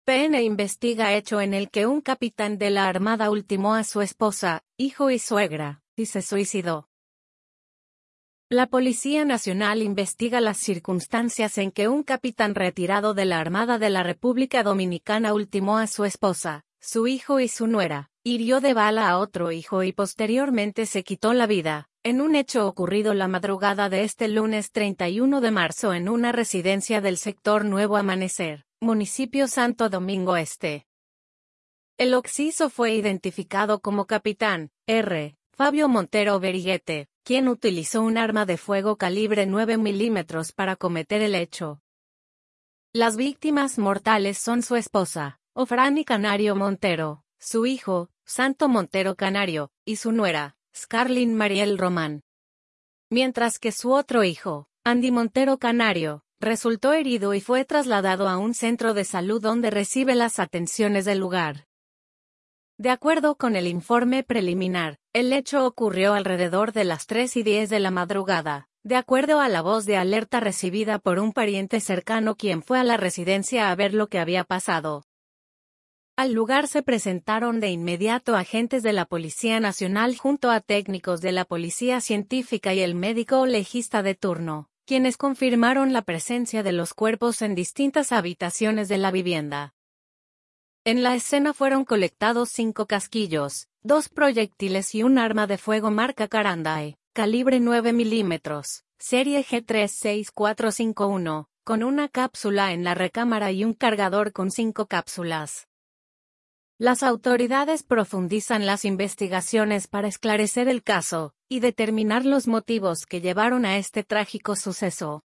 PN investiga hecho en el que un capitán de la Armada ultimó a su esposa, hijo y suegra, y se suicidó. La Policía Nacional investiga las circunstancias en que un capitán retirado de la Armada de la República Dominicana ultimó a su esposa, su hijo y su nuera, hirió de bala a otro hijo y posteriormente se quitó la vida, en un hecho ocurrido la madrugada de este lunes 31 de marzo en una residencia del sector Nuevo Amanecer, municipio Santo Domingo Este. El occiso fue identificado como Capitán R. Fabio Montero Beriguete, quien utilizó un arma de fuego calibre 9 milímetros para cometer el hecho. Las víctimas mortales son su esposa, Ofrani Canario Montero, su hijo, Santo Montero Canario, y su nuera, Scarlyn Mariel Román. Mientras que su otro hijo, Andy Montero Canario, resultó herido y fue trasladado a un centro de salud donde recibe las atenciones del lugar. De acuerdo con el informe preliminar, el hecho ocurrió alrededor de las 3:10 de la madrugada, de acuerdo a la voz de alerta recibida por un pariente cercano quien fue a la residencia a ver lo que había pasado. Al lugar se presentaron de inmediato agentes de la Policía Nacional junto a técnicos de la Policía Científica y el médico legista de turno, quienes confirmaron la presencia de los cuerpos en distintas habitaciones de la vivienda. En la escena fueron colectados 5 casquillos, 2 proyectiles y un arma de fuego marca Carandae, calibre 9 milímetros, serie G36451, con una cápsula en la recámara y un cargador con 5 cápsulas. Las autoridades profundizan las investigaciones para esclarecer el caso y determinar los motivos que llevaron a este trágico suceso.